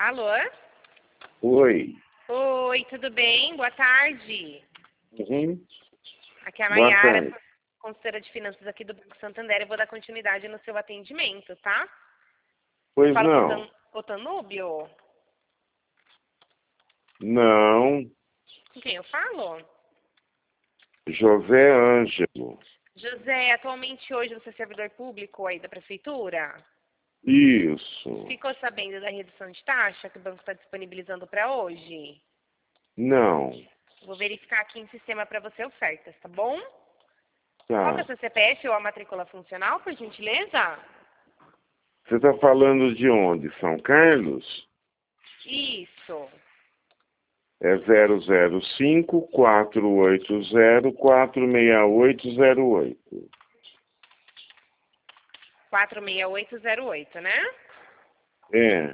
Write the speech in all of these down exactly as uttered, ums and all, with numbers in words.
Alô? Oi. Oi, tudo bem? Boa tarde. Uhum. Aqui é a Boa Maiara, tarde. consultora de finanças aqui do Banco Santander. Eu vou dar continuidade no seu atendimento, tá? Eu Pois falo com o não. Tan- o Tanúbio? Não. Com quem eu falo? José Ângelo. José, atualmente hoje você é servidor público aí da prefeitura? Isso. Ficou sabendo da redução de taxa que o banco está disponibilizando para hoje? Não. Vou verificar aqui em sistema para você ofertas, tá bom? Qual que é o Tá. seu C P F ou a matrícula funcional, por gentileza? Você está falando de onde? São Carlos? Isso. É zero zero cinco, quatro oito zero, quatro seis oito zero oito. quatro seis oito zero oito, né? É.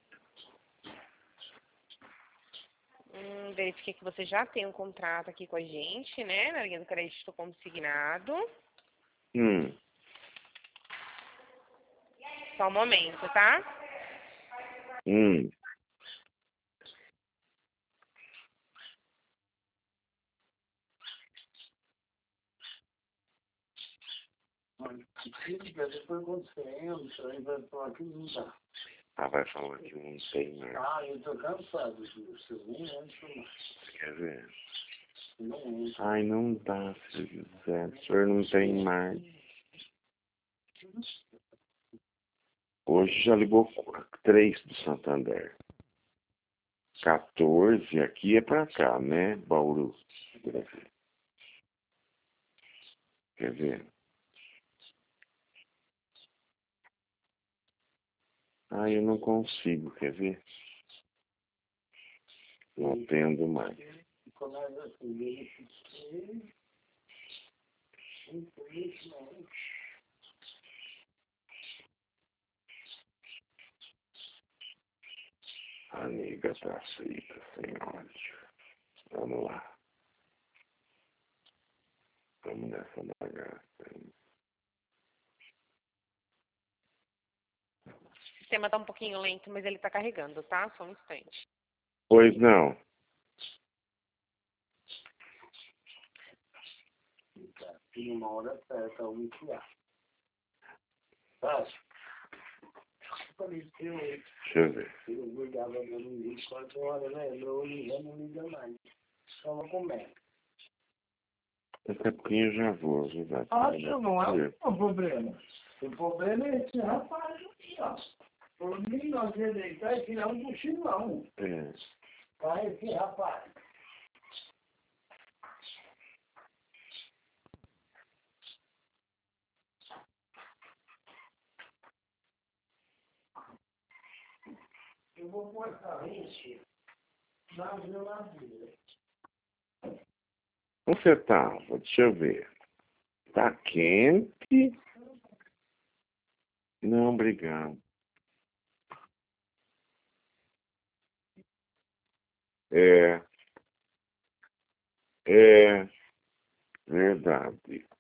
Hum, verifiquei que você já tem um contrato aqui com a gente, né? Na linha do crédito consignado. Hum. Só um momento, tá? Hum. Foi acontecendo, isso aí vai falar aqui não dá. Ah, vai falar que não tem mais. Ah, eu tô cansado disso. Vocês nem entram mais. Quer ver? Não entram. Ai, não dá, se José. O senhor não tem mais. Hoje já ligou três do Santander. quatorze aqui é pra cá, né? Bauru. Quer ver? Ah, eu não consigo, quer ver? Não atendo mais. Começa assim, ele fiquei, infelizmente. A nega tá frita, sem ódio. Vamos lá. Vamos nessa bagaça. O sistema tá um pouquinho lento, mas ele tá carregando, tá? Só um instante. Pois não. Tem uma hora certa, ao enfiar. Tá? Falei, eu, Deixa eu ver. eu ligava meu amigo quatro horas, né? Meu já não liga mais. Só como é? Daqui a pouquinho eu já vou ajudar. Acho não é o problema. O problema é esse rapaz aqui, ó. Por mim, nós ia deitar e tirar um cochilão. É. Tá esse rapaz. Eu vou pôr essa rede na geladeira. Onde você tava? Deixa eu ver. Tá quente? Não, obrigado. É. É. Verdade.